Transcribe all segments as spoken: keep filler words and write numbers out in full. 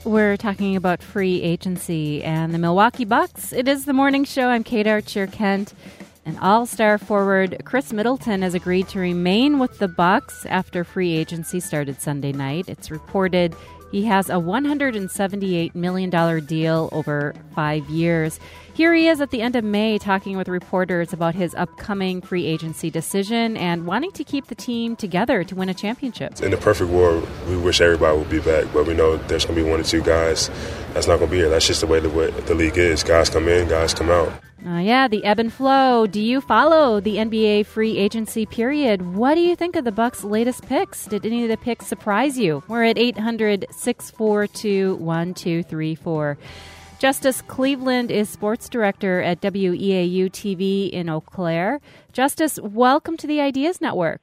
We're talking about free agency and the Milwaukee Bucks. It is the morning show. I'm Kate Archer-Kent. And all-star forward Khris Middleton has agreed to remain with the Bucks after free agency started Sunday night. It's reported he has a one hundred seventy-eight million dollars deal over five years. Here he is at the end of May talking with reporters about his upcoming free agency decision and wanting to keep the team together to win a championship. In the perfect world, we wish everybody would be back, but we know there's going to be one or two guys that's not going to be here. That's just the way the, way the league is. Guys come in, guys come out. Uh, yeah, the ebb and flow. Do you follow the N B A free agency period? What do you think of the Bucks' latest picks? Did any of the picks surprise you? We're at eight hundred, six four two, one two three four. Justice Cleveland is sports director at W E A U T V in Eau Claire. Justice, welcome to the Ideas Network.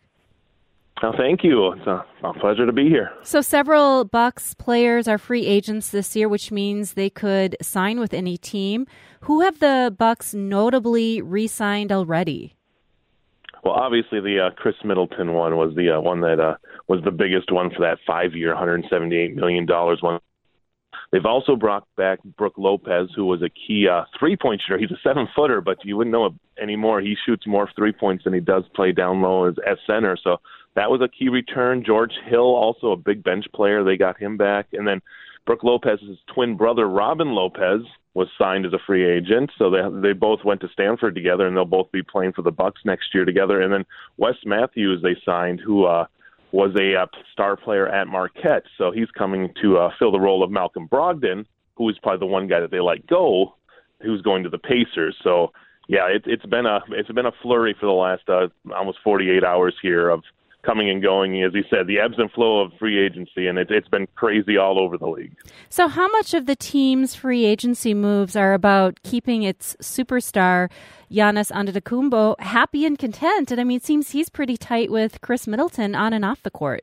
Oh, thank you. It's a, a pleasure to be here. So several Bucks players are free agents this year, which means they could sign with any team. Who have the Bucks notably re-signed already? Well, obviously the uh, Khris Middleton one was the uh, one that uh, was the biggest one for that five-year, one hundred seventy-eight million dollars one. They've also brought back Brook Lopez, who was a key uh, three-point shooter. He's a seven-footer, but you wouldn't know it anymore. He shoots more three-points than he does play down low as, as center. So that was a key return. George Hill, also a big bench player. They got him back. And then Brook Lopez's twin brother, Robin Lopez, was signed as a free agent. So they they both went to Stanford together, and they'll both be playing for the Bucks next year together. And then Wes Matthews they signed, who uh, – was a uh, star player at Marquette, so he's coming to uh, fill the role of Malcolm Brogdon, who is probably the one guy that they let go, who's going to the Pacers. So, yeah, it, it's been a it's been a flurry for the last uh, almost forty-eight hours here of coming and going. As he said, the ebbs and flow of free agency, and it, it's been crazy all over the league. So how much of the team's free agency moves are about keeping its superstar, Giannis Antetokounmpo, happy and content? And I mean, it seems he's pretty tight with Khris Middleton on and off the court.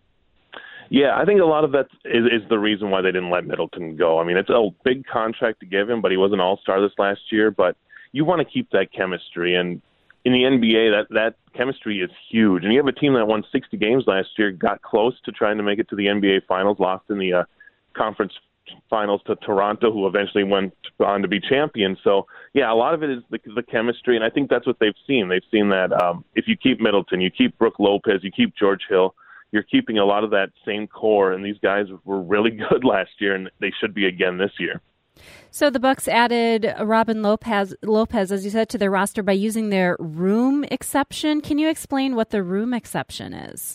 Yeah, I think a lot of that is, is the reason why they didn't let Middleton go. I mean, it's a big contract to give him, but he was an all-star this last year. But you want to keep that chemistry, and in the N B A, that, that chemistry is huge. And you have a team that won sixty games last year, got close to trying to make it to the N B A Finals, lost in the uh, conference finals to Toronto, who eventually went on to be champions. So, yeah, a lot of it is the, the chemistry, and I think that's what they've seen. They've seen that um, if you keep Middleton, you keep Brook Lopez, you keep George Hill, you're keeping a lot of that same core, and these guys were really good last year, and they should be again this year. So the Bucks added Robin Lopez, Lopez, as you said, to their roster by using their room exception. Can you explain what the room exception is?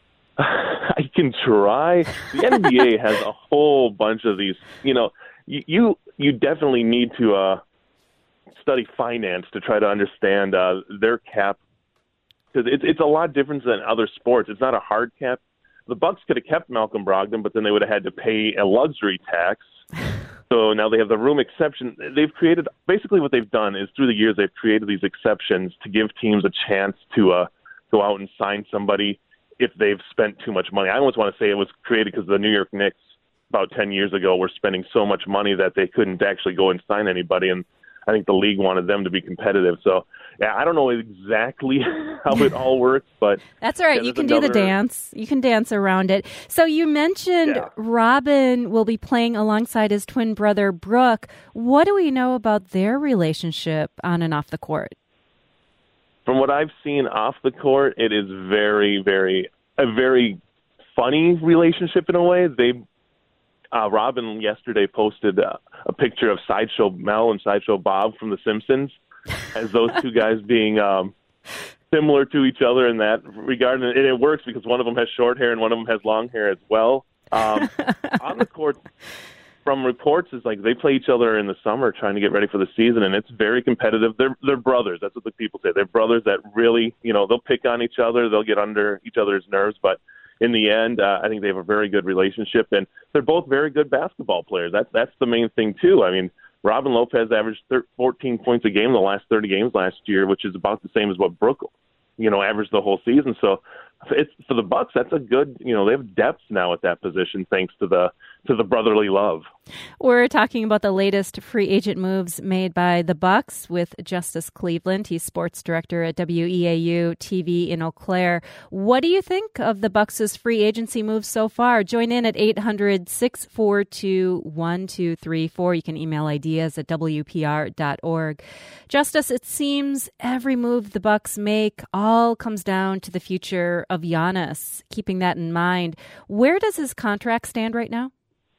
I can try. The N B A has a whole bunch of these. You know, you you, you definitely need to uh, study finance to try to understand uh, their cap, because it's it's a lot different than other sports. It's not a hard cap. The Bucks could have kept Malcolm Brogdon, but then they would have had to pay a luxury tax. So now they have the room exception. They've created, basically what they've done is through the years they've created these exceptions to give teams a chance to uh, go out and sign somebody if they've spent too much money. I almost want to say it was created because the New York Knicks about ten years ago were spending so much money that they couldn't actually go and sign anybody, and I think the league wanted them to be competitive. So, yeah, I don't know exactly how it all works, but that's all right. Yeah, you can another... do the dance. You can dance around it. So you mentioned yeah. Robin will be playing alongside his twin brother, Brook. What do we know about their relationship on and off the court? From what I've seen off the court, it is very, very, a very funny relationship in a way. They Uh, Robin yesterday posted uh, a picture of Sideshow Mel and Sideshow Bob from The Simpsons as those two guys being um, similar to each other in that regard. And it works because one of them has short hair and one of them has long hair as well. Um, on the court, from reports, is like they play each other in the summer trying to get ready for the season, and it's very competitive. They're, they're brothers. That's what the people say. They're brothers that really, you know, they'll pick on each other. They'll get under each other's nerves, but in the end, uh, I think they have a very good relationship, and they're both very good basketball players. That's that's the main thing too. I mean, Robin Lopez averaged fourteen points a game in the last thirty games last year, which is about the same as what Brook, you know, averaged the whole season. So, it's for the Bucks. That's a good, you know, they have depth now at that position thanks to the to the brotherly love. We're talking about the latest free agent moves made by the Bucks with Justice Cleveland. He's sports director at W E A U T V in Eau Claire. What do you think of the Bucks' free agency moves so far? Join in at eight hundred, six four two, one two three four. You can email ideas at W P R dot org. Justice, it seems every move the Bucks make all comes down to the future of Giannis. Keeping that in mind, where does his contract stand right now?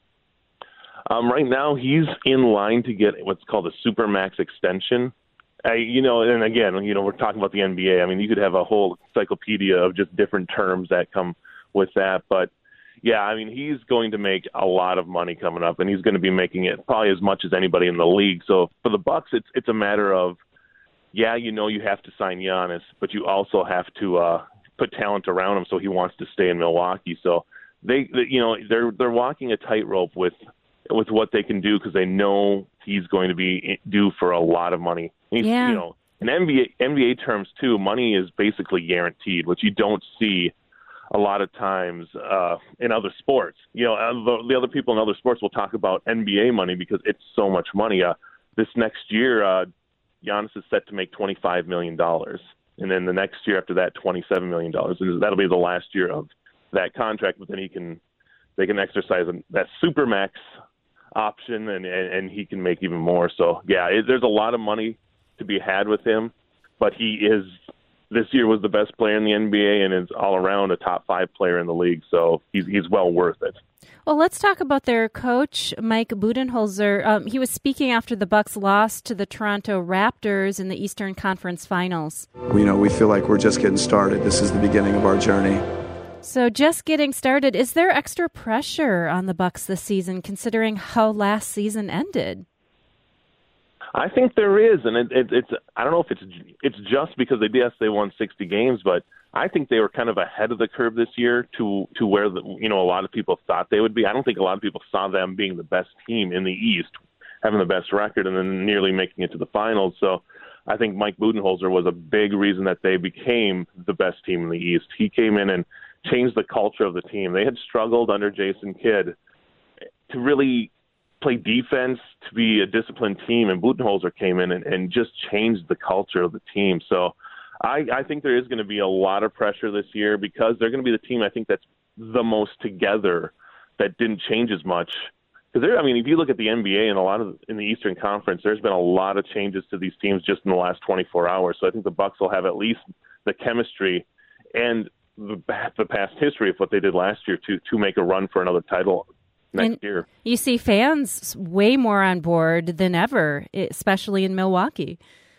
Um, right now, he's in line to get what's called a Supermax extension. I, you know, and again, you know, we're talking about the N B A. I mean, you could have a whole encyclopedia of just different terms that come with that. But, yeah, I mean, he's going to make a lot of money coming up, and he's going to be making it probably as much as anybody in the league. So for the Bucks, it's it's a matter of, yeah, you know, you have to sign Giannis, but you also have to uh, put talent around him so he wants to stay in Milwaukee. So they, they you know, they're they're walking a tightrope with. with what they can do because they know he's going to be due for a lot of money. He's, yeah. You know, in N B A, N B A terms, too, money is basically guaranteed, which you don't see a lot of times uh, in other sports. You know, the, the other people in other sports will talk about N B A money because it's so much money. Uh, this next year, uh, Giannis is set to make twenty-five million dollars. And then the next year after that, twenty-seven million dollars. And that'll be the last year of that contract, but then he can they can exercise that Supermax option, and, and, and he can make even more. So, yeah, it, there's a lot of money to be had with him, but he is this year was the best player in the N B A and is all around a top five player in the league. So he's he's well worth it. Well, let's talk about their coach, Mike Budenholzer. Um, he was speaking after the Bucks lost to the Toronto Raptors in the Eastern Conference Finals. You know, we feel like we're just getting started. This is the beginning of our journey. So just getting started, is there extra pressure on the Bucks this season considering how last season ended? I think there is, and it, it, it's I don't know if it's it's just because they yes they won sixty games, but I think they were kind of ahead of the curve this year to to where the, you know a lot of people thought they would be. I don't think a lot of people saw them being the best team in the East, having the best record, and then nearly making it to the finals. So I think Mike Budenholzer was a big reason that they became the best team in the East. He came in and changed the culture of the team. They had struggled under Jason Kidd to really play defense, to be a disciplined team, and Budenholzer came in and, and just changed the culture of the team. So I, I think there is going to be a lot of pressure this year because they're going to be the team I think that's the most together, that didn't change as much. Because I mean, if you look at the N B A and a lot of in the Eastern Conference, there's been a lot of changes to these teams just in the last twenty-four hours. So I think the Bucks will have at least the chemistry and the, the past history of what they did last year to to make a run for another title next and year. You see fans way more on board than ever, especially in Milwaukee.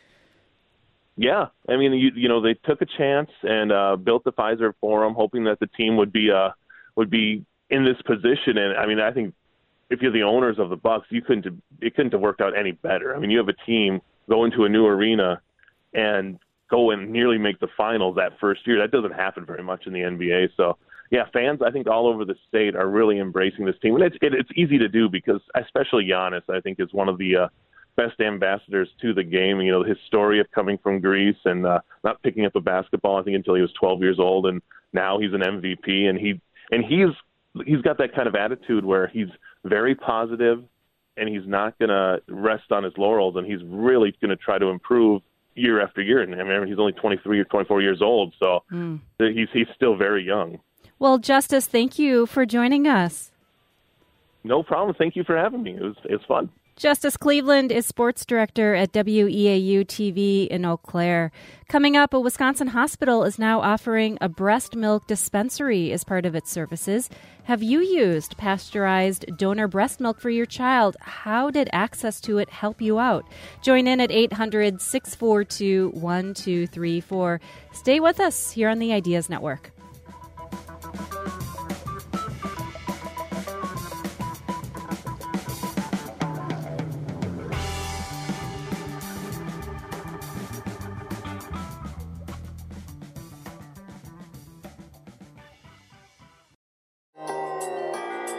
Yeah, I mean, you you know, they took a chance and uh, built the Fiserv Forum, hoping that the team would be uh would be in this position. And I mean, I think if you're the owners of the Bucks, you couldn't it couldn't have worked out any better. I mean, you have a team go into a new arena and go and nearly make the finals that first year. That doesn't happen very much in the N B A. So, yeah, fans, I think, all over the state are really embracing this team. And it's, it, it's easy to do because especially Giannis, I think, is one of the uh, best ambassadors to the game. You know, his story of coming from Greece and uh, not picking up a basketball, I think, until he was twelve years old. And now he's an M V P. And, he, and he's he's got that kind of attitude where he's very positive and he's not going to rest on his laurels. And he's really going to try to improve year after year. And I mean, he's only twenty-three or twenty-four years old, so mm. he's he's still very young. Well, Justice, thank you for joining us. No problem. Thank you for having me. It was it was fun. Justice Cleveland is sports director at W E A U T V in Eau Claire. Coming up, a Wisconsin hospital is now offering a breast milk dispensary as part of its services. Have you used pasteurized donor breast milk for your child? How did access to it help you out? Join in at eight hundred, six four two, one two three four. Stay with us here on the Ideas Network.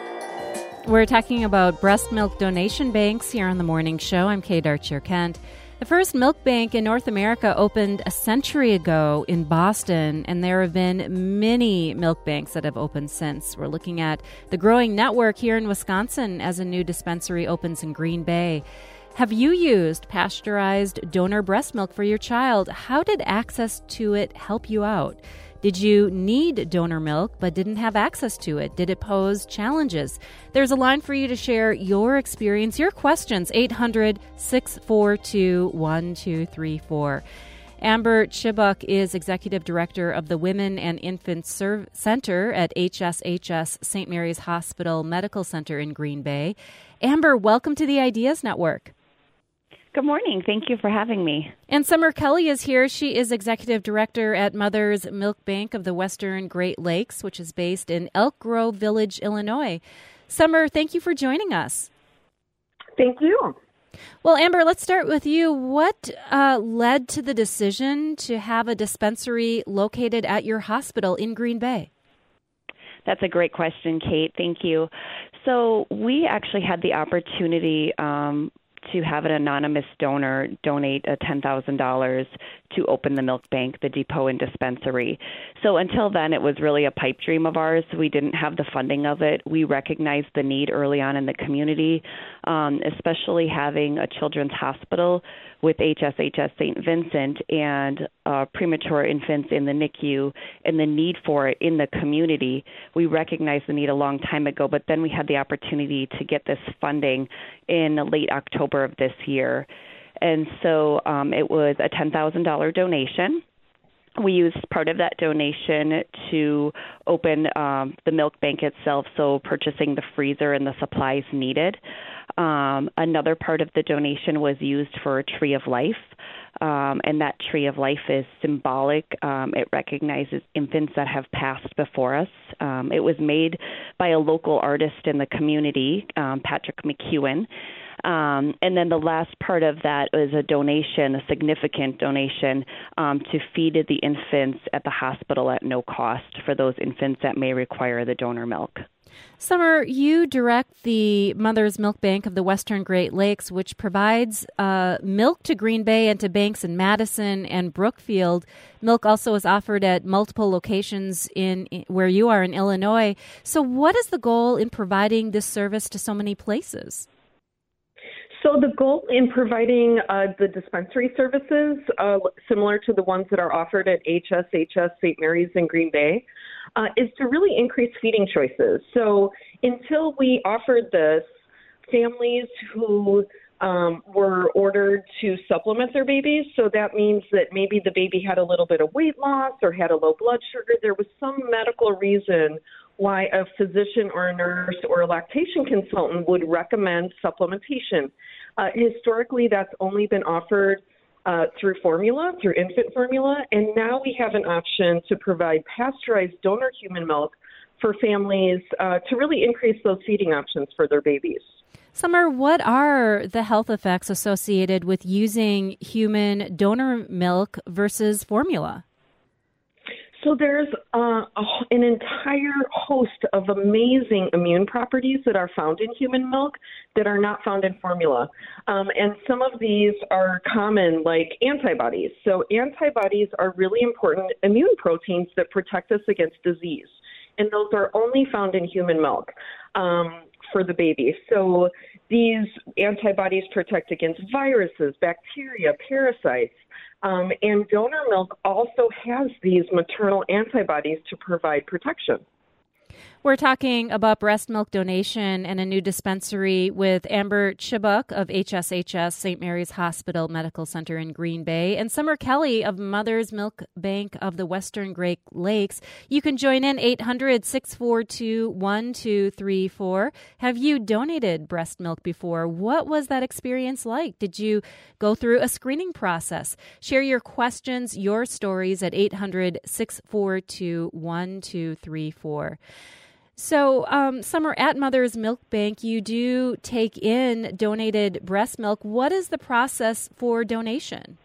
We're talking about breast milk donation banks here on the morning show. I'm Kate Archer Kent. The first milk bank in North America opened a century ago in Boston, and there have been many milk banks that have opened since. We're looking at the growing network here in Wisconsin as a new dispensary opens in Green Bay. Have you used pasteurized donor breast milk for your child? How did access to it help you out? Did you need donor milk but didn't have access to it? Did it pose challenges? There's a line for you to share your experience, your questions, eight hundred, six four two, one two three four. Amber Chibuk is Executive Director of the Women and Infant Serv- Center at H S H S Saint Mary's Hospital Medical Center in Green Bay. Amber, welcome to the Ideas Network. Good morning. Thank you for having me. And Summer Kelly is here. She is Executive Director at Mother's Milk Bank of the Western Great Lakes, which is based in Elk Grove Village, Illinois. Summer, thank you for joining us. Thank you. Well, Amber, let's start with you. What uh, led to the decision to have a dispensary located at your hospital in Green Bay? That's a great question, Kate. Thank you. So we actually had the opportunity um, to have an anonymous donor donate a ten thousand dollars to open the milk bank, the depot and dispensary. So until then, it was really a pipe dream of ours. We didn't have the funding of it. We recognized the need early on in the community, um, especially having a children's hospital with H S H S Saint Vincent and uh, premature infants in the N I C U and the need for it in the community. We recognized the need a long time ago, but then we had the opportunity to get this funding in late October of this year. And so um, it was a ten thousand dollars donation. We used part of that donation to open um, the milk bank itself, so purchasing the freezer and the supplies needed. Um, another part of the donation was used for a tree of life, um, and that tree of life is symbolic. Um, it recognizes infants that have passed before us. Um, it was made by a local artist in the community, um, Patrick McEwen. Um, and then the last part of that is a donation, a significant donation, um, to feed the infants at the hospital at no cost for those infants that may require the donor milk. Summer, you direct the Mother's Milk Bank of the Western Great Lakes, which provides uh, milk to Green Bay and to banks in Madison and Brookfield. Milk also is offered at multiple locations in, in where you are in Illinois. So what is the goal in providing this service to so many places? So the goal in providing uh, the dispensary services, uh, similar to the ones that are offered at H S H S Saint Mary's in Green Bay, uh, is to really increase feeding choices. So until we offered this, families who um, were ordered to supplement their babies, so that means that maybe the baby had a little bit of weight loss or had a low blood sugar, there was some medical reason why a physician or a nurse or a lactation consultant would recommend supplementation. Uh, historically, that's only been offered uh, through formula, through infant formula, and now we have an option to provide pasteurized donor human milk for families uh, to really increase those feeding options for their babies. Summer, what are the health effects associated with using human donor milk versus formula? So there's uh, a, an entire host of amazing immune properties that are found in human milk that are not found in formula. Um, and some of these are common, like antibodies. So antibodies are really important immune proteins that protect us against disease. And those are only found in human milk um, for the baby. So these antibodies protect against viruses, bacteria, parasites. Um, and donor milk also has these maternal antibodies to provide protection. We're talking about breast milk donation and a new dispensary with Amber Chibuk of H S H S Saint Mary's Hospital Medical Center in Green Bay and Summer Kelly of Mother's Milk Bank of the Western Great Lakes. You can join in eight hundred, six four two, one two three four. Have you donated breast milk before? What was that experience like? Did you go through a screening process? Share your questions, your stories at eight hundred, six four two, one two three four. So, um, Summer, at Mother's Milk Bank, you do take in donated breast milk. What is the process for donation?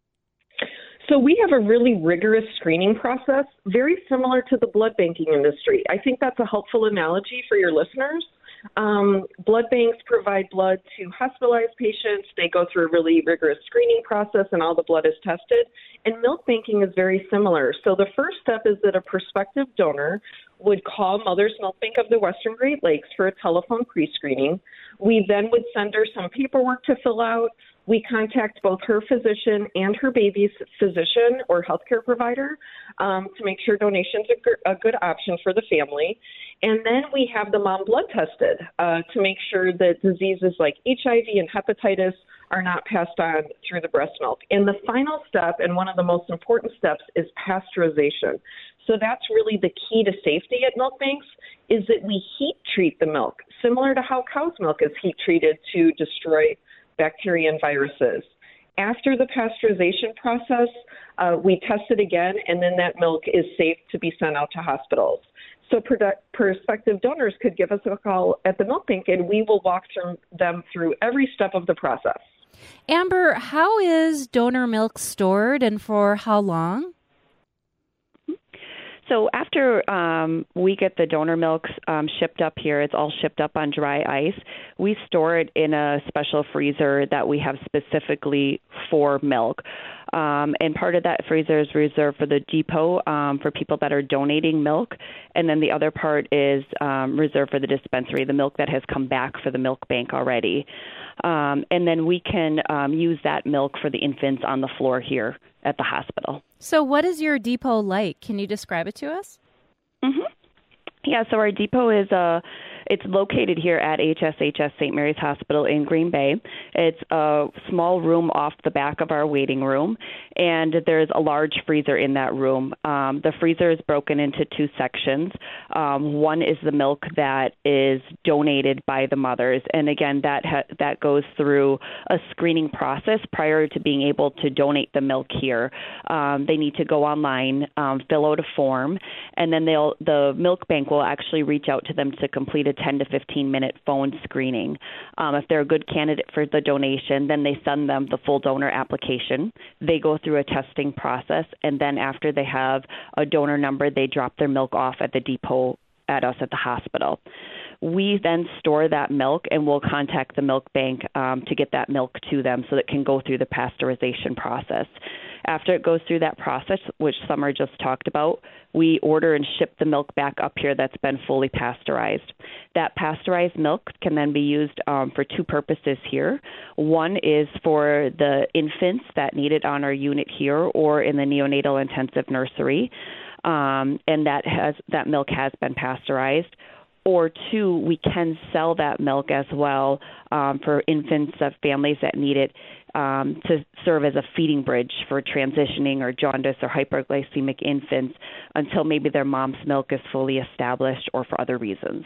So we have a really rigorous screening process, very similar to the blood banking industry. I think that's a helpful analogy for your listeners. Um, blood banks provide blood to hospitalized patients. They go through a really rigorous screening process, and all the blood is tested. And milk banking is very similar. So the first step is that a prospective donor would call Mother's Milk Bank of the Western Great Lakes for a telephone pre-screening. We then would send her some paperwork to fill out. We contact both her physician and her baby's physician or healthcare provider um, to make sure donation's a, g- a good option for the family. And then we have the mom blood tested uh, to make sure that diseases like H I V and hepatitis are not passed on through the breast milk. And the final step, and one of the most important steps, is pasteurization. So that's really the key to safety at milk banks, is that we heat treat the milk, similar to how cow's milk is heat treated to destroy bacteria and viruses. After the pasteurization process, uh, we test it again, and then that milk is safe to be sent out to hospitals. So produ- prospective donors could give us a call at the milk bank, and we will walk through them through every step of the process. Amber, how is donor milk stored and for how long? So after um, we get the donor milk um, shipped up here, it's all shipped up on dry ice. We store it in a special freezer that we have specifically for milk. Um, and part of that freezer is reserved for the depot um, for people that are donating milk. And then the other part is um, reserved for the dispensary, the milk that has come back for the milk bank already. Um, and then we can um, use that milk for the infants on the floor here at the hospital. So what is your depot like? Can you describe it to us? Mm-hmm. Yeah, so our depot is uh, it's located here at H S H S Saint Mary's Hospital in Green Bay. It's a small room off the back of our waiting room, and there's a large freezer in that room. Um, the freezer is broken into two sections. Um, one is the milk that is donated by the mothers, and again, that ha- that goes through a screening process prior to being able to donate the milk here. Um, they need to go online, um, fill out a form, and then they'll the milk bank will actually reach out to them to complete a ten to fifteen minute phone screening. Um, if they're a good candidate for the donation, then they send them the full donor application. They go through a testing process, and then after they have a donor number, they drop their milk off at the depot at us at the hospital. We then store that milk, and we'll contact the milk bank um, to get that milk to them so that it can go through the pasteurization process. After it goes through that process, which Summer just talked about, we order and ship the milk back up here that's been fully pasteurized. That pasteurized milk can then be used um, for two purposes here. One is for the infants that need it on our unit here or in the neonatal intensive nursery, um, and that has that milk has been pasteurized. Or two, we can sell that milk as well um, for infants of families that need it um, to serve as a feeding bridge for transitioning or jaundice or hyperglycemic infants until maybe their mom's milk is fully established or for other reasons.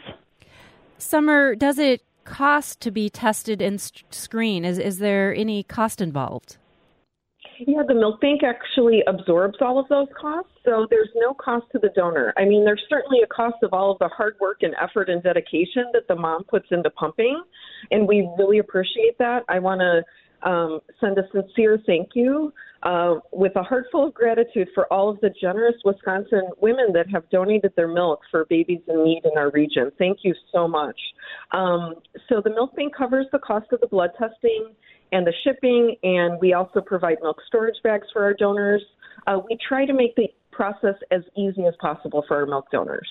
Summer, does it cost to be tested and screened? Is, is there any cost involved? Yeah, the milk bank actually absorbs all of those costs, so there's no cost to the donor. I mean, there's certainly a cost of all of the hard work and effort and dedication that the mom puts into pumping, and we really appreciate that. I want to um, send a sincere thank you uh, with a heart full of gratitude for all of the generous Wisconsin women that have donated their milk for babies in need in our region. Thank you so much. Um, so the milk bank covers the cost of the blood testing and the shipping, and we also provide milk storage bags for our donors. Uh, we try to make the process as easy as possible for our milk donors.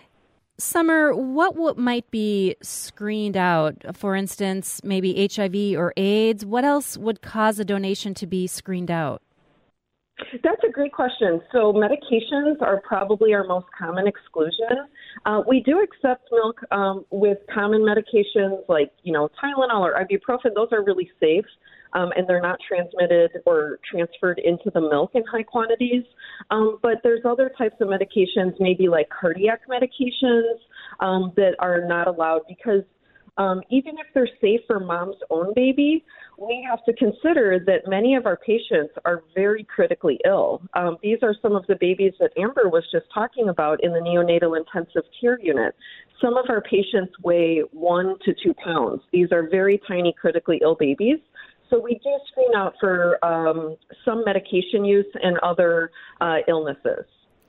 Summer, what, what might be screened out? For instance, maybe H I V or AIDS. What else would cause a donation to be screened out? That's a great question. So medications are probably our most common exclusion. Uh, we do accept milk um, with common medications like, you know, Tylenol or ibuprofen. Those are really safe, um, and they're not transmitted or transferred into the milk in high quantities. Um, but there's other types of medications, maybe like cardiac medications, um, that are not allowed because Um, even if they're safe for mom's own baby, we have to consider that many of our patients are very critically ill. Um, these are some of the babies that Amber was just talking about in the neonatal intensive care unit. Some of our patients weigh one to two pounds. These are very tiny, critically ill babies. So we do screen out for um, some medication use and other uh, illnesses.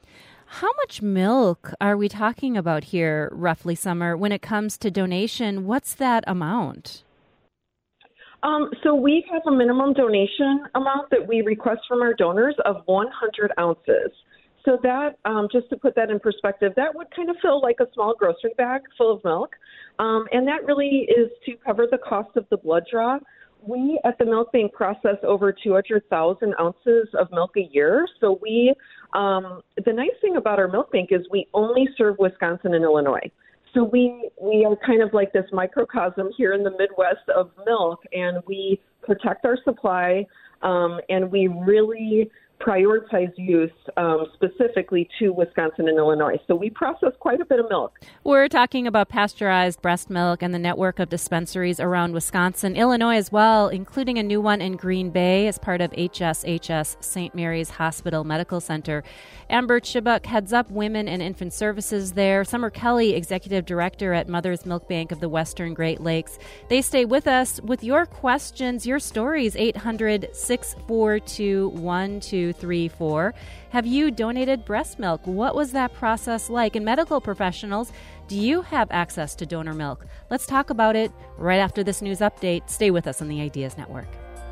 How much milk are we talking about here, roughly, Summer? When it comes to donation, what's that amount? Um, so we have a minimum donation amount that we request from our donors of one hundred ounces. So that, um, just to put that in perspective, that would kind of fill like a small grocery bag full of milk. Um, and that really is to cover the cost of the blood draw. We at the Milk Bank process over two hundred thousand ounces of milk a year. So we, um, the nice thing about our milk bank is we only serve Wisconsin and Illinois. So we, we are kind of like this microcosm here in the Midwest of milk, and we protect our supply, um, and we really prioritize use um, specifically to Wisconsin and Illinois. So we process quite a bit of milk. We're talking about pasteurized breast milk and the network of dispensaries around Wisconsin, Illinois as well, including a new one in Green Bay as part of H S H S Saint Mary's Hospital Medical Center. Amber Chibuk heads up Women and Infant Services there. Summer Kelly, Executive Director at Mother's Milk Bank of the Western Great Lakes. They stay with us with your questions, your stories, eight hundred, six four two, one two three four. Have you donated breast milk? What was that process like? And medical professionals, do you have access to donor milk? Let's talk about it right after this news update. Stay with us on the Ideas Network.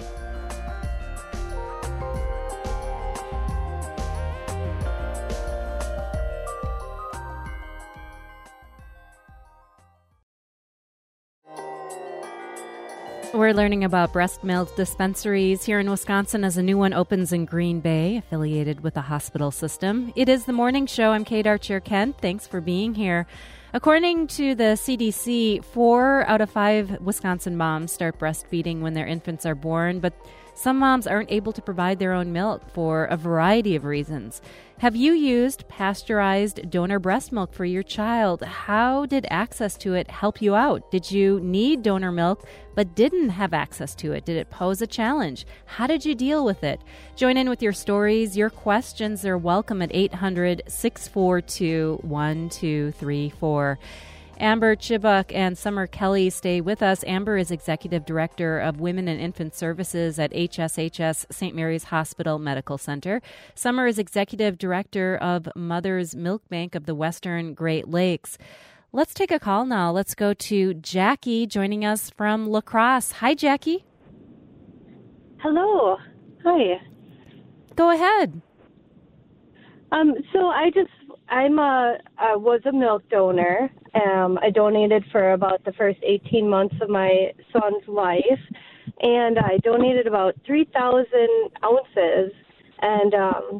We're learning about breast milk dispensaries here in Wisconsin as a new one opens in Green Bay, affiliated with the hospital system. It is the morning show. I'm Kate Archer-Kent. Thanks for being here. According to the C D C, four out of five Wisconsin moms start breastfeeding when their infants are born, but some moms aren't able to provide their own milk for a variety of reasons. Have you used pasteurized donor breast milk for your child? How did access to it help you out? Did you need donor milk but didn't have access to it? Did it pose a challenge? How did you deal with it? Join in with your stories. Your questions are welcome at eight hundred, six four two, one two three four. Amber Chibuk and Summer Kelly stay with us. Amber is Executive Director of Women and Infant Services at H S H S Saint Mary's Hospital Medical Center. Summer is Executive Director of Mother's Milk Bank of the Western Great Lakes. Let's take a call now. Let's go to Jackie joining us from La Crosse. Hi, Jackie. Hello. Hi. Go ahead. Um, so I just, I'm a, I was a milk donor. Um, I donated for about the first eighteen months of my son's life, and I donated about three thousand ounces. And um,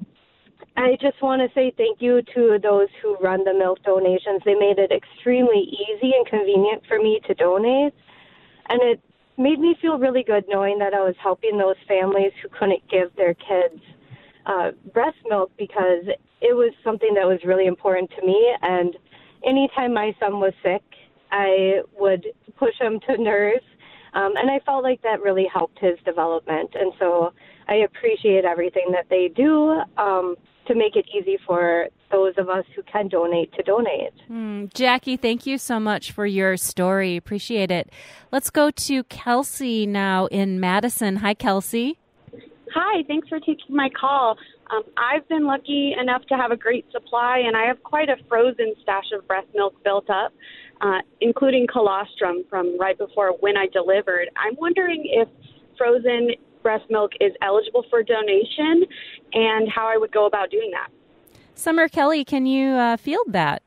I just want to say thank you to those who run the milk donations. They made it extremely easy and convenient for me to donate, and it made me feel really good knowing that I was helping those families who couldn't give their kids uh, breast milk, because it was something that was really important to me. And anytime my son was sick, I would push him to nurse, um, and I felt like that really helped his development. And so I appreciate everything that they do um, to make it easy for those of us who can donate to donate. Mm, Jackie, thank you so much for your story. Appreciate it. Let's go to Kelsey now in Madison. Hi, Kelsey. Hi, thanks for taking my call. Um, I've been lucky enough to have a great supply, and I have quite a frozen stash of breast milk built up, uh, including colostrum from right before when I delivered. I'm wondering if frozen breast milk is eligible for donation and how I would go about doing that. Summer Kelly, can you uh, field that?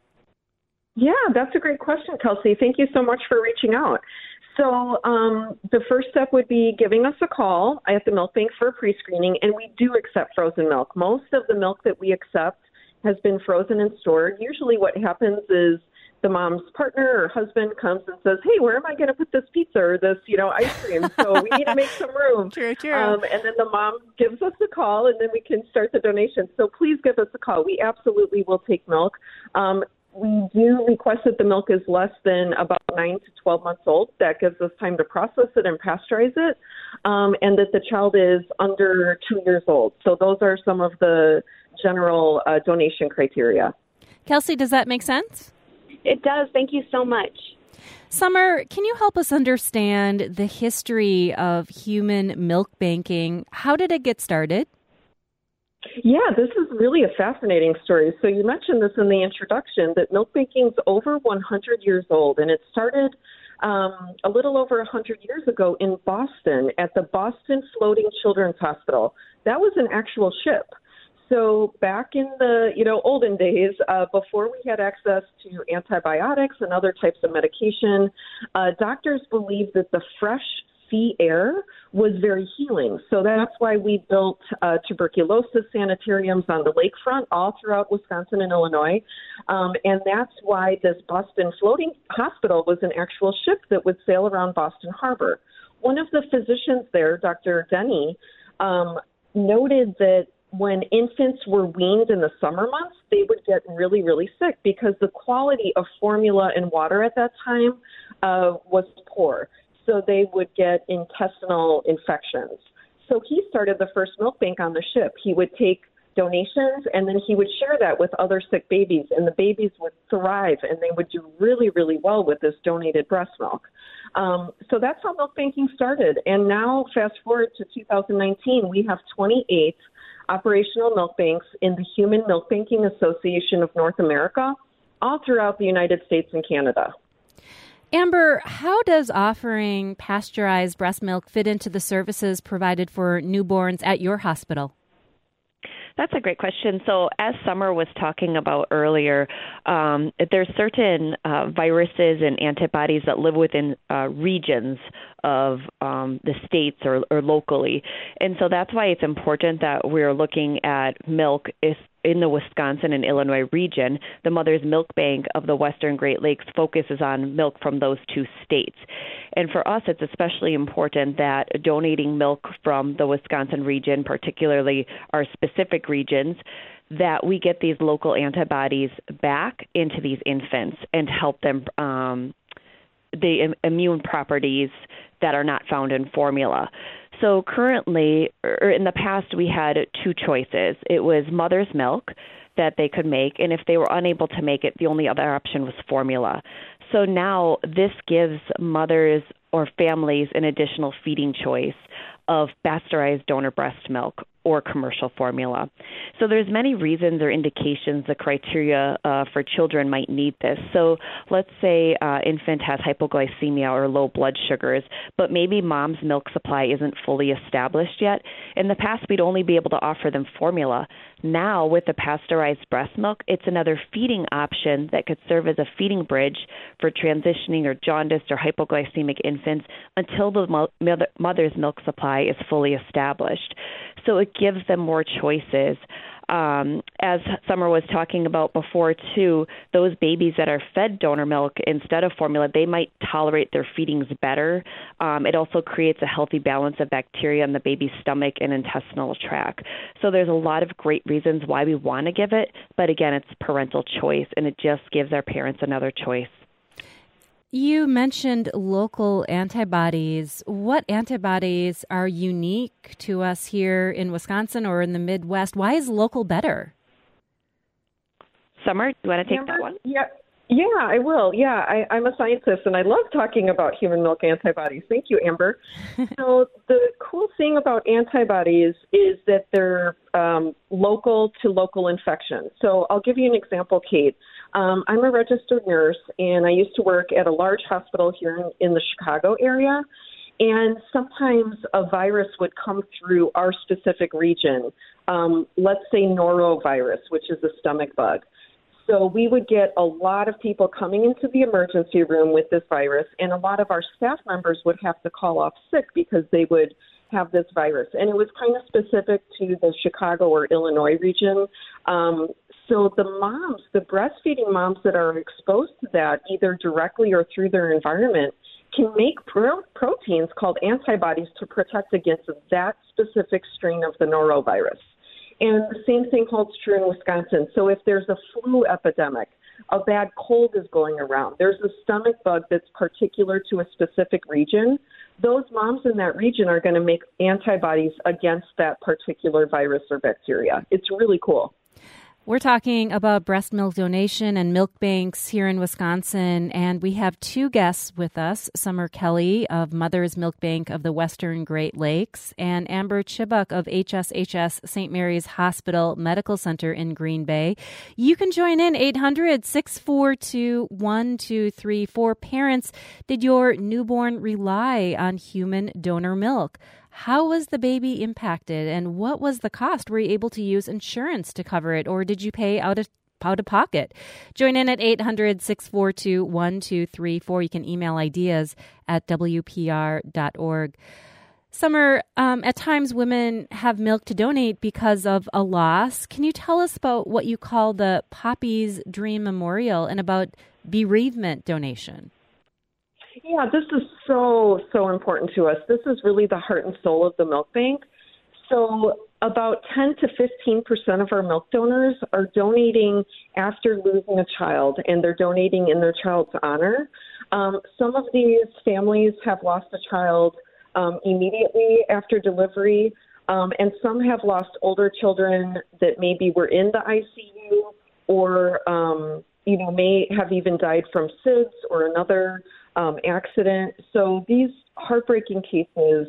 Yeah, that's a great question, Kelsey. Thank you so much for reaching out. So um, the first step would be giving us a call at the Milk Bank for a pre-screening, and we do accept frozen milk. Most of the milk that we accept has been frozen and stored. Usually what happens is the mom's partner or husband comes and says, hey, where am I going to put this pizza or this, you know, ice cream? So we need to make some room. True, true. Um, and then the mom gives us a call, and then we can start the donation. So please give us a call. We absolutely will take milk. Um, We do request that the milk is less than about nine to twelve months old. That gives us time to process it and pasteurize it, um, and that the child is under two years old. So those are some of the general uh, donation criteria. Kelsey, does that make sense? It does. Thank you so much. Summer, can you help us understand the history of human milk banking? How did it get started? Yeah, this is really a fascinating story. So you mentioned this in the introduction, that milk banking's over one hundred years old, and it started um, a little over one hundred years ago in Boston at the Boston Floating Children's Hospital. That was an actual ship. So back in the, you know, olden days, uh, before we had access to antibiotics and other types of medication, uh, doctors believed that the fresh sea air was very healing. So that's why we built uh, tuberculosis sanitariums on the lakefront all throughout Wisconsin and Illinois. Um, and that's why this Boston Floating Hospital was an actual ship that would sail around Boston Harbor. One of the physicians there, Doctor Denny, um, noted that when infants were weaned in the summer months, they would get really, really sick because the quality of formula and water at that time uh, was poor. So they would get intestinal infections. So he started the first milk bank on the ship. He would take donations, and then he would share that with other sick babies, and the babies would thrive, and they would do really, really well with this donated breast milk. Um, so that's how milk banking started. And now, fast forward to two thousand nineteen, we have twenty-eight operational milk banks in the Human Milk Banking Association of North America, all throughout the United States and Canada. Amber, how does offering pasteurized breast milk fit into the services provided for newborns at your hospital? That's a great question. So as Summer was talking about earlier, um, there's certain uh, viruses and antibodies that live within uh, regions of um, the states or, or locally. And so that's why it's important that we're looking at milk is in the Wisconsin and Illinois region. The Mother's Milk Bank of the Western Great Lakes focuses on milk from those two states. And for us, it's especially important that donating milk from the Wisconsin region, particularly our specific regions, that we get these local antibodies back into these infants and help them um, the immune properties that are not found in formula. So currently, or in the past, we had two choices. It was mother's milk that they could make, and if they were unable to make it, the only other option was formula. So now this gives mothers or families an additional feeding choice of pasteurized donor breast milk or commercial formula. So there's many reasons or indications the criteria uh, for children might need this. So let's say uh, infant has hypoglycemia or low blood sugars, but maybe mom's milk supply isn't fully established yet. In the past, we'd only be able to offer them formula. Now, with the pasteurized breast milk, it's another feeding option that could serve as a feeding bridge for transitioning or jaundiced or hypoglycemic infants until the mo- mother's milk supply is fully established. So it gives them more choices. Um, as Summer was talking about before, too, those babies that are fed donor milk instead of formula, they might tolerate their feedings better. Um, it also creates a healthy balance of bacteria in the baby's stomach and intestinal tract. So there's a lot of great reasons why we want to give it, but again, it's parental choice, and it just gives our parents another choice. You mentioned local antibodies. What antibodies are unique to us here in Wisconsin or in the Midwest? Why is local better? Summer, do you want to take Amber? that one? Yeah, yeah, I will. Yeah, I, I'm a scientist, and I love talking about human milk antibodies. Thank you, Amber. So the cool thing about antibodies is that they're um, local to local infection. So I'll give you an example, Kate. Um, I'm a registered nurse, and I used to work at a large hospital here in, in the Chicago area. And sometimes a virus would come through our specific region, um, let's say norovirus, which is a stomach bug. So we would get a lot of people coming into the emergency room with this virus, and a lot of our staff members would have to call off sick because they would have this virus. And it was kind of specific to the Chicago or Illinois region. Um, so the moms, the breastfeeding moms that are exposed to that, either directly or through their environment, can make pro- proteins called antibodies to protect against that specific strain of the norovirus. And the same thing holds true in Wisconsin. So if there's a flu epidemic, a bad cold is going around, there's a stomach bug that's particular to a specific region, those moms in that region are going to make antibodies against that particular virus or bacteria. It's really cool. We're talking about breast milk donation and milk banks here in Wisconsin, and we have two guests with us, Summer Kelly of Mother's Milk Bank of the Western Great Lakes and Amber Chibuk of H S H S Saint Mary's Hospital Medical Center in Green Bay. You can join in eight hundred, six four two, one two three four. Parents, did your newborn rely on human donor milk? How was the baby impacted, and what was the cost? Were you able to use insurance to cover it, or did you pay out of out of pocket? Join in at eight hundred, six four two, one two three four. You can email ideas at w p r dot org. Summer, um, at times women have milk to donate because of a loss. Can you tell us about what you call the Poppy's Dream Memorial and about bereavement donation? Yeah, this is so, so important to us. This is really the heart and soul of the milk bank. So about ten to fifteen percent of our milk donors are donating after losing a child, and they're donating in their child's honor. Um, some of these families have lost a child um, immediately after delivery, um, and some have lost older children that maybe were in the I C U or, um, you know, may have even died from S I D S or another Um, accident. So these heartbreaking cases,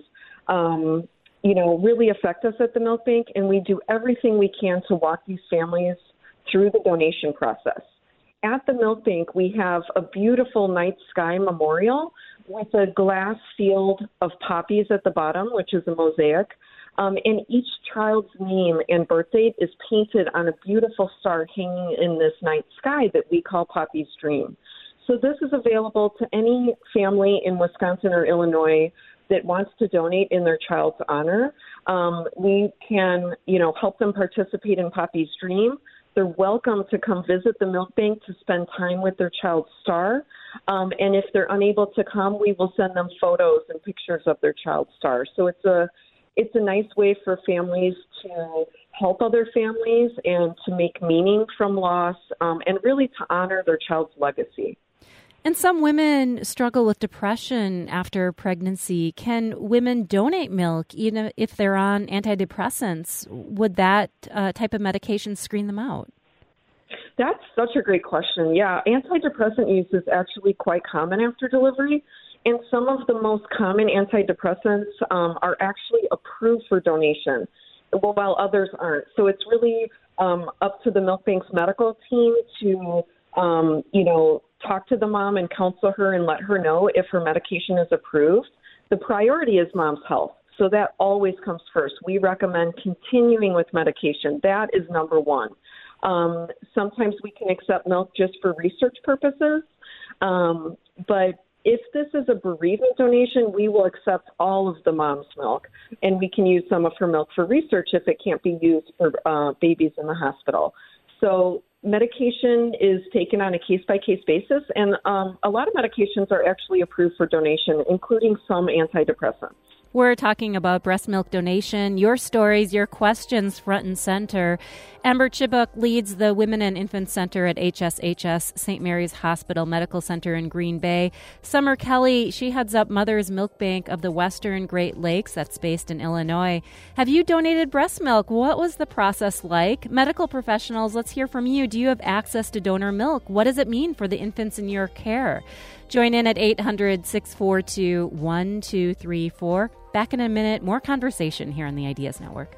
um, you know, really affect us at the milk bank, and we do everything we can to walk these families through the donation process. At the milk bank, we have a beautiful night sky memorial with a glass field of poppies at the bottom, which is a mosaic. Um, and each child's name and birth date is painted on a beautiful star hanging in this night sky that we call Poppy's Dream. So this is available to any family in Wisconsin or Illinois that wants to donate in their child's honor. Um, we can, you know, help them participate in Poppy's Dream. They're welcome to come visit the milk bank to spend time with their child's star. Um, and if they're unable to come, we will send them photos and pictures of their child's star. So it's a it's a nice way for families to help other families and to make meaning from loss, um, and really to honor their child's legacy. And some women struggle with depression after pregnancy. Can women donate milk even if they're on antidepressants? Would that uh, type of medication screen them out? That's such a great question. Yeah, antidepressant use is actually quite common after delivery. And some of the most common antidepressants um, are actually approved for donation, while others aren't. So it's really um, up to the milk bank's medical team to, um, you know, talk to the mom and counsel her and let her know if her medication is approved. The priority is mom's health. So that always comes first. We recommend continuing with medication. That is number one. Um, sometimes we can accept milk just for research purposes. Um, but if this is a bereavement donation, we will accept all of the mom's milk, and we can use some of her milk for research if it can't be used for uh, babies in the hospital. So medication is taken on a case-by-case basis, and um, a lot of medications are actually approved for donation, including some antidepressants. We're talking about breast milk donation, your stories, your questions front and center. Amber Chibuk leads the Women and Infant Center at H S H S Saint Mary's Hospital Medical Center in Green Bay. Summer Kelly, she heads up Mother's Milk Bank of the Western Great Lakes, that's based in Illinois. Have you donated breast milk? What was the process like? Medical professionals, let's hear from you. Do you have access to donor milk? What does it mean for the infants in your care? Join in at eight hundred, six four two, one two three four. Back in a minute, more conversation here on the Ideas Network.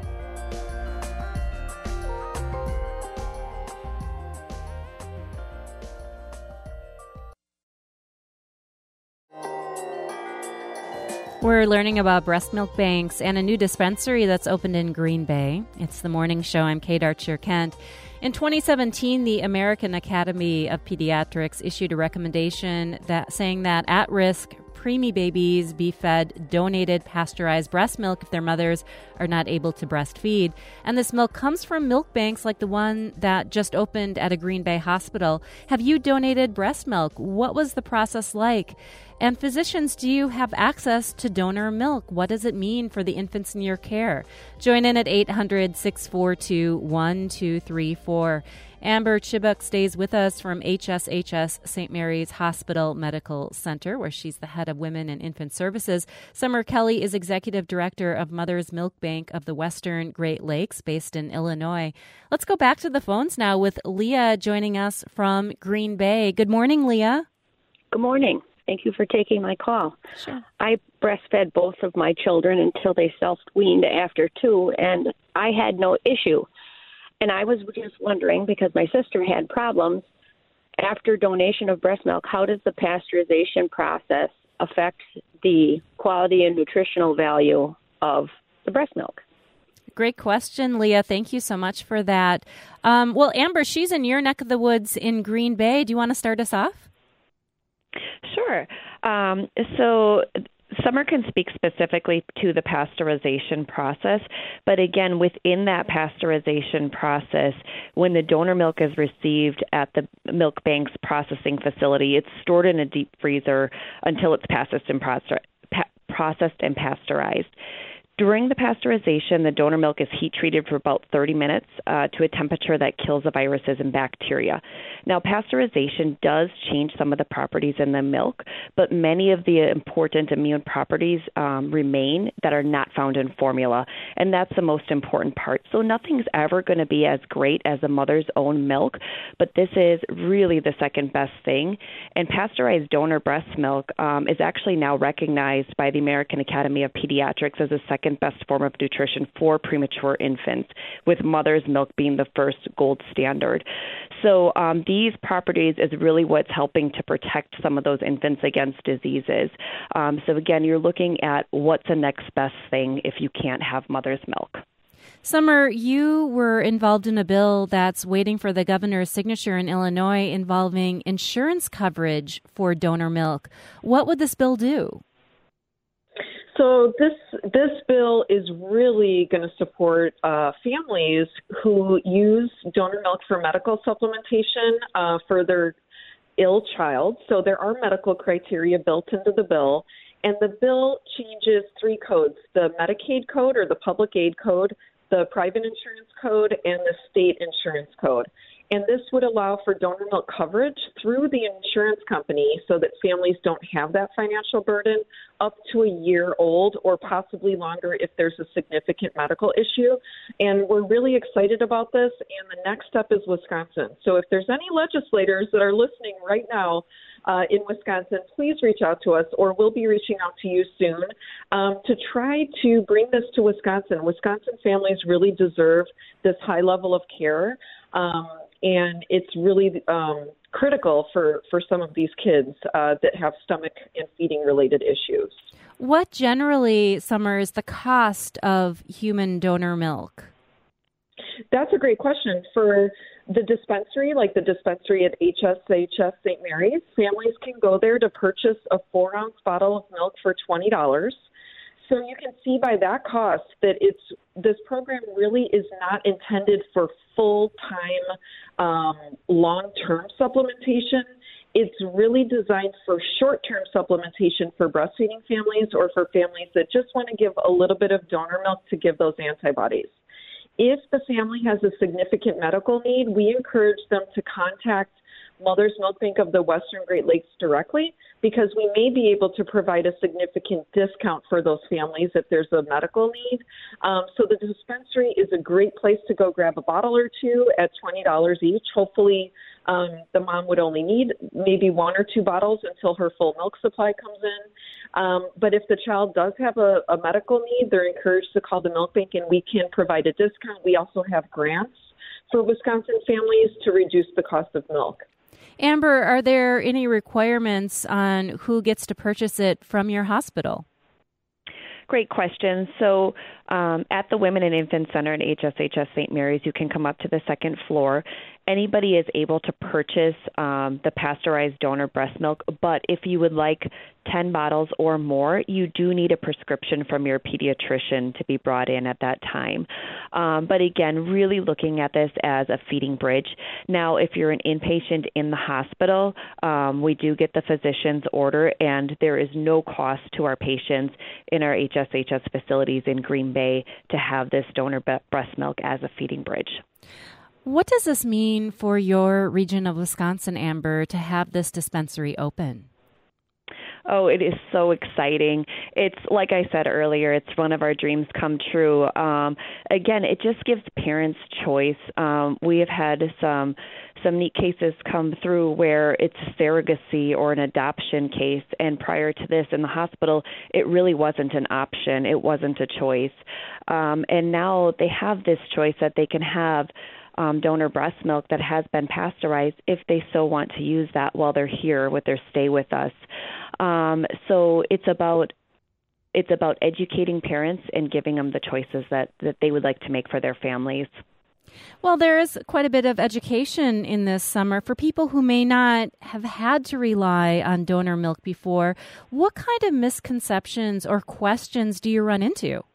We're learning about breast milk banks and a new dispensary that's opened in Green Bay. It's the morning show. I'm Kate Archer-Kent. In twenty seventeen, the American Academy of Pediatrics issued a recommendation that saying that at-risk preemie babies be fed donated pasteurized breast milk if their mothers are not able to breastfeed. And this milk comes from milk banks like the one that just opened at a Green Bay hospital. Have you donated breast milk? What was the process like? And physicians, do you have access to donor milk? What does it mean for the infants in your care? Join in at eight hundred, six four two, one two three four. Amber Chibuk stays with us from H S H S Saint Mary's Hospital Medical Center, where she's the head of Women and Infant Services. Summer Kelly is executive director of Mother's Milk Bank of the Western Great Lakes, based in Illinois. Let's go back to the phones now with Leah joining us from Green Bay. Good morning, Leah. Good morning. Thank you for taking my call. Sure. I breastfed both of my children until they self-weaned after two, and I had no issue. And I was just wondering, because my sister had problems, after donation of breast milk, how does the pasteurization process affect the quality and nutritional value of the breast milk? Great question, Leah. Thank you so much for that. Um, well, Amber, she's in your neck of the woods in Green Bay. Do you want to start us off? Sure. Um, so Summer can speak specifically to the pasteurization process, but again, within that pasteurization process, when the donor milk is received at the milk bank's processing facility, it's stored in a deep freezer until it's processed and, processed and pasteurized. During the pasteurization, the donor milk is heat treated for about thirty minutes uh, to a temperature that kills the viruses and bacteria. Now, pasteurization does change some of the properties in the milk, but many of the important immune properties um, remain that are not found in formula, and that's the most important part. So nothing's ever going to be as great as a mother's own milk, but this is really the second best thing. And pasteurized donor breast milk um, is actually now recognized by the American Academy of Pediatrics as a second best form of nutrition for premature infants, with mother's milk being the first gold standard. So um, these properties is really what's helping to protect some of those infants against diseases. Um, so again, you're looking at what's the next best thing if you can't have mother's milk. Summer, you were involved in a bill that's waiting for the governor's signature in Illinois involving insurance coverage for donor milk. What would this bill do? So this this bill is really going to support uh, families who use donor milk for medical supplementation uh, for their ill child. So there are medical criteria built into the bill, and the bill changes three codes: the Medicaid code or the public aid code, the private insurance code, and the state insurance code. And this would allow for donor milk coverage through the insurance company so that families don't have that financial burden up to a year old or possibly longer if there's a significant medical issue. And we're really excited about this. And the next step is Wisconsin. So if there's any legislators that are listening right now uh, in Wisconsin, please reach out to us, or we'll be reaching out to you soon um, to try to bring this to Wisconsin. Wisconsin families really deserve this high level of care. Um, And it's really um, critical for, for some of these kids uh, that have stomach and feeding-related issues. What generally, Summer, is the cost of human donor milk? That's a great question. For the dispensary, like the dispensary at H S H S Saint Mary's, families can go there to purchase a four-ounce bottle of milk for twenty dollars. So you can see by that cost that it's this program really is not intended for full-time, um, long-term supplementation. It's really designed for short-term supplementation for breastfeeding families or for families that just want to give a little bit of donor milk to give those antibodies. If the family has a significant medical need, we encourage them to contact Mother's Milk Bank of the Western Great Lakes directly, because we may be able to provide a significant discount for those families if there's a medical need. Um, so the dispensary is a great place to go grab a bottle or two at twenty dollars each. Hopefully um, the mom would only need maybe one or two bottles until her full milk supply comes in. Um, but if the child does have a, a medical need, they're encouraged to call the milk bank, and we can provide a discount. We also have grants for Wisconsin families to reduce the cost of milk. Amber, are there any requirements on who gets to purchase it from your hospital? Great question. So um, at the Women and Infant Center at H S H S Saint Mary's, you can come up to the second floor. Anybody is able to purchase um, the pasteurized donor breast milk, but if you would like ten bottles or more, you do need a prescription from your pediatrician to be brought in at that time. Um, but again, really looking at this as a feeding bridge. Now, if you're an inpatient in the hospital, um, we do get the physician's order, and there is no cost to our patients in our H S H S facilities in Green Bay to have this donor breast milk as a feeding bridge. What does this mean for your region of Wisconsin, Amber, to have this dispensary open? Oh, it is so exciting. It's like I said earlier, it's one of our dreams come true. Um, again, it just gives parents choice. Um, we have had some some neat cases come through where it's surrogacy or an adoption case, and prior to this in the hospital, it really wasn't an option. It wasn't a choice. Um, and now they have this choice that they can have Um, donor breast milk that has been pasteurized if they so want to use that while they're here with their stay with us. Um, so it's about it's about educating parents and giving them the choices that, that they would like to make for their families. Well, there is quite a bit of education in this summer for people who may not have had to rely on donor milk before. What kind of misconceptions or questions do you run into?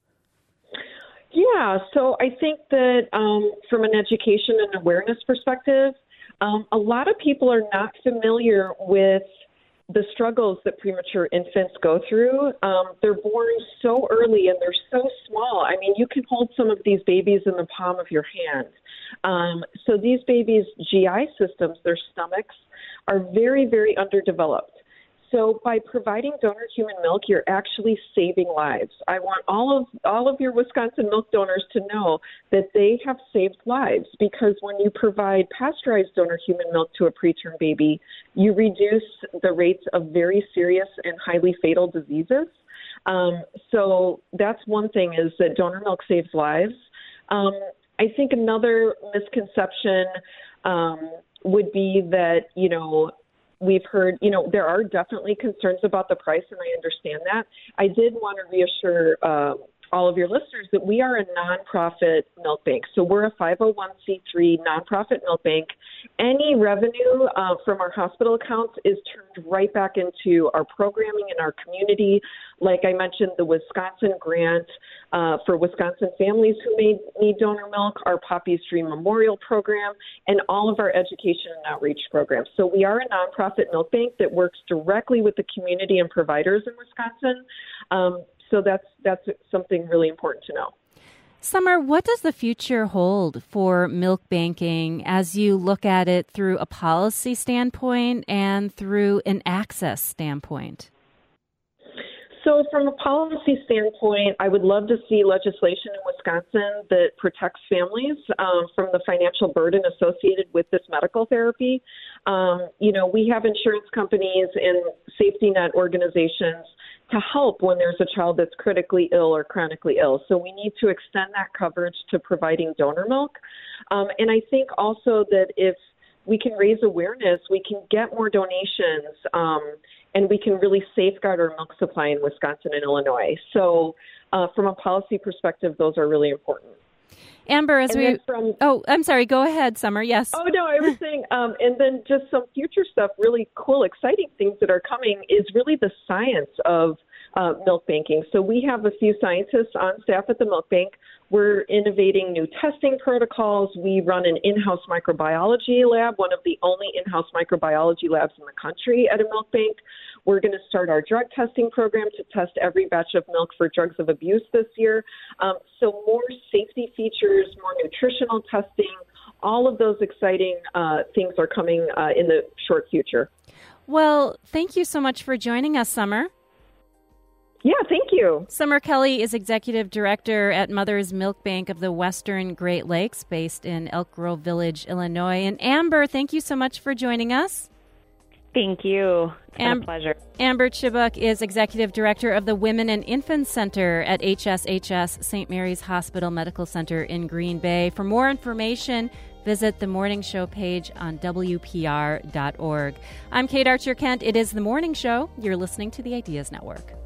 Yeah, so I think that um, from an education and awareness perspective, um, a lot of people are not familiar with the struggles that premature infants go through. Um, they're born so early and they're so small. I mean, you can hold some of these babies in the palm of your hand. Um, so these babies' G I systems, their stomachs, are very, very underdeveloped. So by providing donor human milk, you're actually saving lives. I want all of all of your Wisconsin milk donors to know that they have saved lives, because when you provide pasteurized donor human milk to a preterm baby, you reduce the rates of very serious and highly fatal diseases. Um, so that's one thing, is that donor milk saves lives. Um, I think another misconception um, would be that, you know, we've heard, you know, there are definitely concerns about the price, and I understand that. I did want to reassure uh, all of your listeners that we are a nonprofit milk bank. So we're a five oh one c three nonprofit milk bank. Any revenue uh, from our hospital accounts is turned right back into our programming in our community. Like I mentioned, the Wisconsin grant uh, for Wisconsin families who may need donor milk, our Poppy's Dream Memorial Program, and all of our education and outreach programs. So we are a nonprofit milk bank that works directly with the community and providers in Wisconsin. Um, so that's that's something really important to know. Summer, what does the future hold for milk banking as you look at it through a policy standpoint and through an access standpoint? So from a policy standpoint, I would love to see legislation in Wisconsin that protects families um, from the financial burden associated with this medical therapy. Um, you know, we have insurance companies and safety net organizations to help when there's a child that's critically ill or chronically ill. So we need to extend that coverage to providing donor milk. Um, and I think also that if we can raise awareness, we can get more donations, um, and we can really safeguard our milk supply in Wisconsin and Illinois. So uh, from a policy perspective, those are really important. Amber, as and we... From, oh, I'm sorry. Go ahead, Summer. Yes. Oh, no, I was saying, um, and then just some future stuff, really cool, exciting things that are coming is really the science of uh, milk banking. So we have a few scientists on staff at the milk bank. We're innovating new testing protocols. We run an in-house microbiology lab, one of the only in-house microbiology labs in the country at a milk bank. We're going to start our drug testing program to test every batch of milk for drugs of abuse this year. Um, so more safety features, more nutritional testing, all of those exciting uh, things are coming uh, in the short future. Well, thank you so much for joining us, Summer. Yeah, thank you. Summer Kelly is Executive Director at Mother's Milk Bank of the Western Great Lakes, based in Elk Grove Village, Illinois. And Amber, thank you so much for joining us. Thank you. It's been Am- a pleasure. Amber Chibuk is Executive Director of the Women and Infants Center at H S H S Saint Mary's Hospital Medical Center in Green Bay. For more information, visit the Morning Show page on W P R dot org. I'm Kate Archer-Kent. It is The Morning Show. You're listening to the Ideas Network.